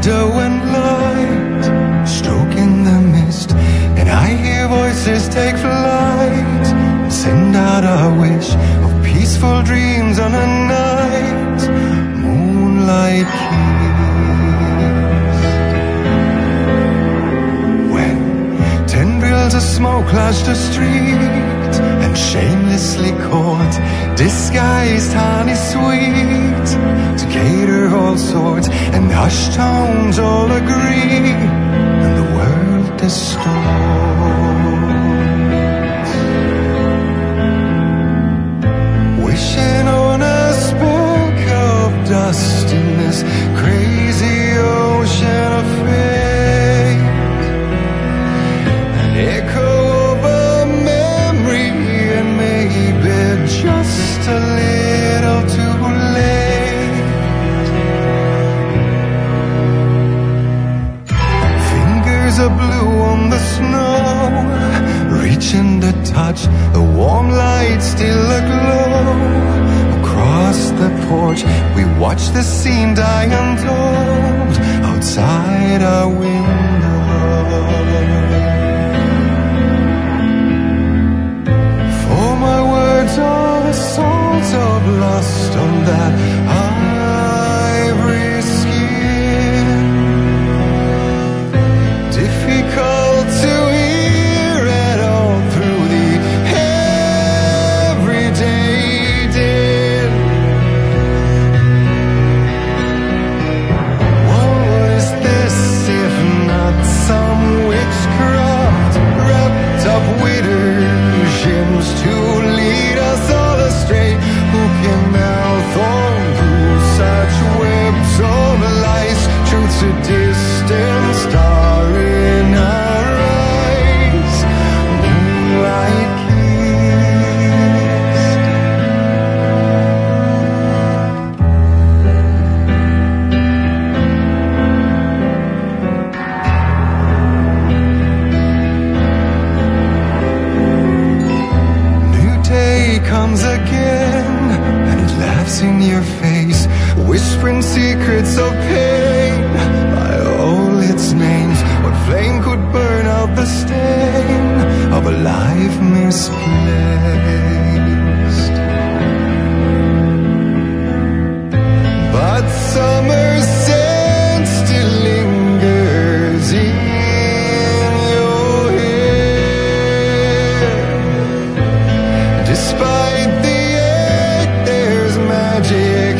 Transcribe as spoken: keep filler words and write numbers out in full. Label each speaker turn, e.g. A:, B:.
A: shadow and light, stroking the mist, and I hear voices take flight, send out a wish of peaceful dreams on a night moonlight kiss. When tendrils of smoke clash the street and shamelessly caught, disguised honey sweet, to cater all sorts, and hushed tones all agree, and the world distorts. Wishing on a speck of dust in this crazy ocean of fate, an echo of a memory, and maybe just a little too late. Fingers are blue on the snow, reaching to touch the warm light still aglow. Across the porch we watch the scene die untold outside our window. For my words are the salt of lust on that ivory skin, difficult to hear at all through the everyday din. What is this if not some witchcraft wrapped up with illusions to lead us all astray? Who can now thorn through such webs of lies? Truth's a distant star in our eyes, moonlight kissed. New day comes again, and it laughs in your face, whispering secrets of pain by all its names. What flame could burn out the stain of a life misplaced? But summer's scent still lingers in your hair. Despite the ache, there's magic